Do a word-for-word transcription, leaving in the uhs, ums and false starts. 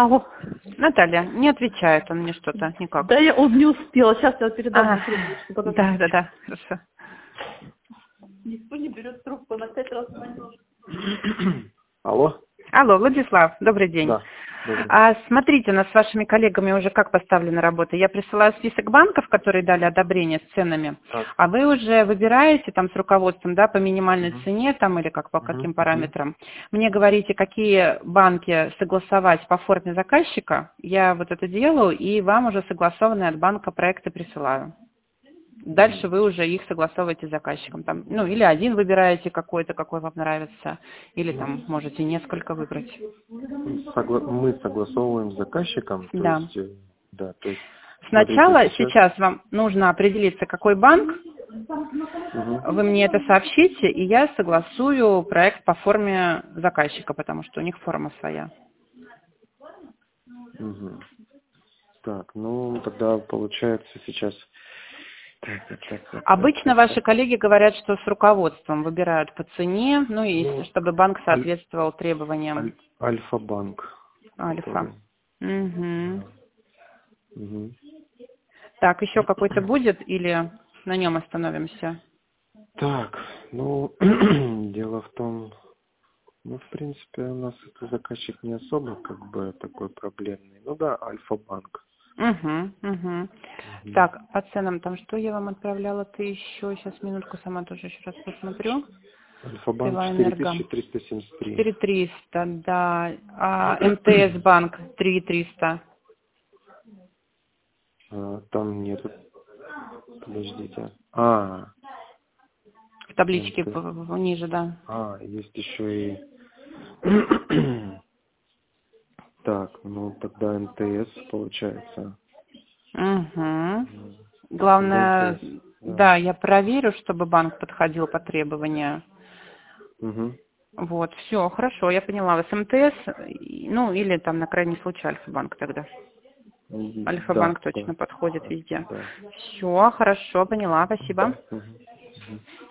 Алло. Наталья, не отвечает он мне что-то никак. Да, я, он не успел. Сейчас я передам. А, трубку. да, да, да, хорошо. Никто не берет трубку, на пять раз звонил. Алло? Алло, Владислав, добрый день. Да. Добрый. А, смотрите, у нас с вашими коллегами уже как поставлена работа. Я присылаю список банков, которые дали одобрение с ценами, Так. а вы уже выбираете там с руководством, да, по минимальной Мгм. цене там или как по Мгм. каким Мгм. параметрам. Мне говорите, какие банки согласовать по форме заказчика. Я вот это делаю и вам уже согласованные от банка проекты присылаю. Дальше вы уже их согласовываете с заказчиком. Там, ну, или один выбираете какой-то, какой вам нравится, или там можете несколько выбрать. Согла- Мы согласовываем с заказчиком, то Да. есть, э, да, то есть, Сначала смотрите, сейчас, сейчас вам нужно определиться, какой банк, Мгм. вы мне это сообщите, и я согласую проект по форме заказчика, потому что у них форма своя. Мгм. Так, ну, тогда получается сейчас, так, так, так, так, Обычно так, ваши так. коллеги говорят, что с руководством выбирают по цене, ну и Ну, чтобы банк аль- соответствовал требованиям аль- Альфа-банк, Альфа. который, Угу. да. Мгм. Так, еще какой-то будет или на нем остановимся? Так, ну, дело в том, ну, в принципе, у нас это заказчик не особо, как бы, такой проблемный. Ну да, Альфа-банк. Угу, угу. Мгм. Так, по ценам там что я вам отправляла? Ты еще, сейчас минутку сама тоже еще раз посмотрю. Альфа-банк четыре Энерго. тысячи триста семьдесят три. четыре триста, да. А МТС банк три триста. А, там нету, подождите. А, В табличке МТ. в- в- ниже, да. А, есть еще и... Так, ну тогда МТС получается. Угу. М, Тогда Главное, МТС, да. да, я проверю, чтобы банк подходил по требованию. Угу. Вот, все, хорошо, я поняла вас. МТС, и- ну, или там на крайний случай Альфа-банк тогда. Да, Альфа-банк да, точно подходит везде. да. Все, хорошо, поняла, спасибо. Мгм. Мгм.